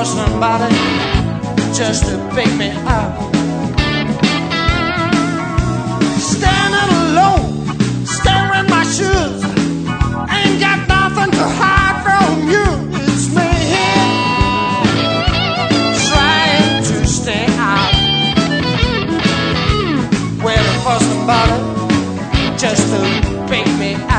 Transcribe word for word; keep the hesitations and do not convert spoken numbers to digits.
for somebody just to pick me up. Standing alone, staring my shoes, ain't got nothing to hide from you. It's me trying to stay out, waiting for somebody just to pick me up.